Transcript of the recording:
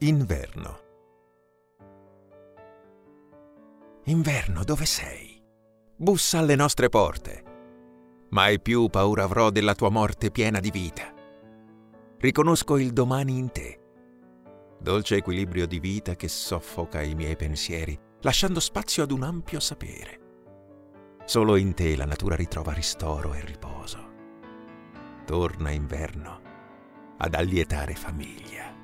Inverno. Inverno, dove sei? Bussa alle nostre porte. Mai più paura avrò della tua morte piena di vita. Riconosco il domani in te. Dolce equilibrio di vita che soffoca i miei pensieri, lasciando spazio ad un ampio sapere. Solo in te la natura ritrova ristoro e riposo. Torna inverno ad allietare famiglia.